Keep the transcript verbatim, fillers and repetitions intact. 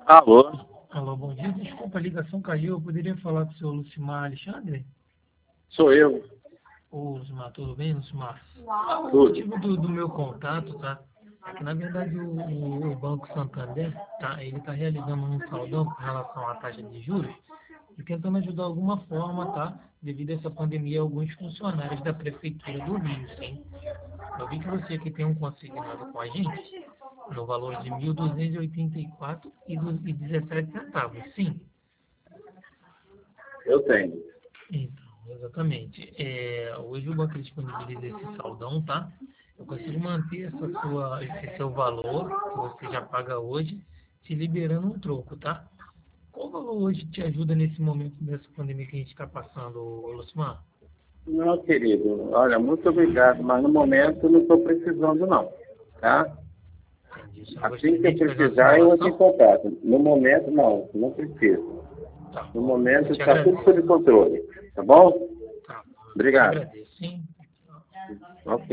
Alô? Alô, bom dia. Desculpa, a ligação caiu. Eu poderia falar com o senhor Lucimar Alexandre? Sou eu. Ô, Lucimar, tudo bem, Lucimar? O Tudo. motivo do, do meu contato, tá? É que, na verdade, o, o- o Banco Santander, tá? Ele está realizando um saldão com relação à taxa de juros e tentando ajudar de alguma forma, tá? Devido a essa pandemia, alguns funcionários da Prefeitura do Rio, sim. Eu vi que você aqui tem um consignado com a gente no valor de mil duzentos e oitenta e quatro reais e dezessete centavos, sim. Eu tenho. Então, exatamente. É, hoje o banco disponibiliza esse saldão, tá? Eu consigo manter essa sua, esse seu valor que você já paga hoje, te liberando um troco, tá? Qual valor hoje te ajuda nesse momento dessa pandemia que a gente está passando, ô Lucimar? Não, querido. Olha, muito obrigado, mas no momento eu não estou precisando, não. Tá? Entendi. O senhor Assim que gostaria eu de fazer uma precisar, eu vou te simulação? contato. No momento, não. Não preciso. Tá No bom. momento Eu te está tudo agradeço. sob controle. Tá bom? Tá bom. Eu te Obrigado. agradeço, sim. Ok.